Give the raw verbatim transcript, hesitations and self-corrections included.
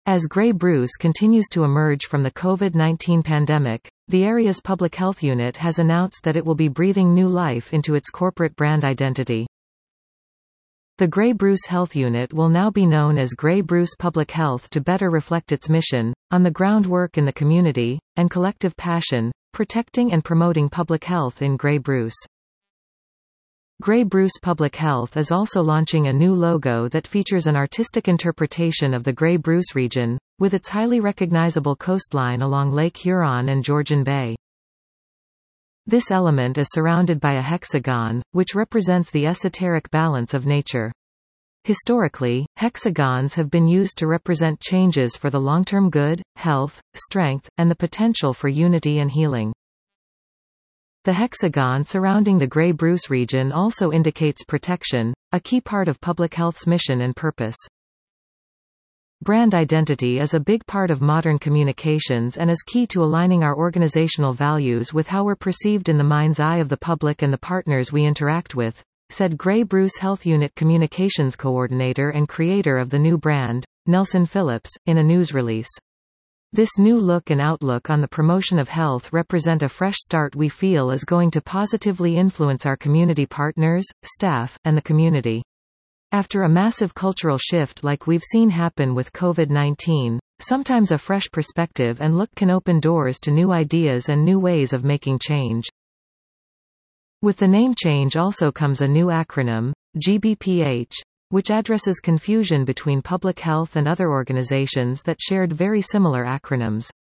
As Grey Bruce continues to emerge from the COVID nineteen pandemic, the area's public health unit has announced that it will be breathing new life into its corporate brand identity. The Grey Bruce Health Unit will now be known as Grey Bruce Public Health to better reflect its mission, on-the-ground work in the community, and collective passion, protecting and promoting public health in Grey Bruce. Grey Bruce Public Health is also launching a new logo that features an artistic interpretation of the Grey Bruce region, with its highly recognizable coastline along Lake Huron and Georgian Bay. This element is surrounded by a hexagon, which represents the esoteric balance of nature. Historically, hexagons have been used to represent changes for the long-term good, health, strength, and the potential for unity and healing. The hexagon surrounding the Grey Bruce region also indicates protection, a key part of public health's mission and purpose. Brand identity is a big part of modern communications and is key to aligning our organizational values with how we're perceived in the mind's eye of the public and the partners we interact with, said Grey Bruce Health Unit Communications Coordinator and creator of the new brand, Nelson Phillips, in a news release. This new look and outlook on the promotion of health represent a fresh start we feel is going to positively influence our community partners, staff, and the community. After a massive cultural shift like we've seen happen with COVID nineteen, sometimes a fresh perspective and look can open doors to new ideas and new ways of making change. With the name change also comes a new acronym, G B P H, which addresses confusion between public health and other organizations that shared very similar acronyms.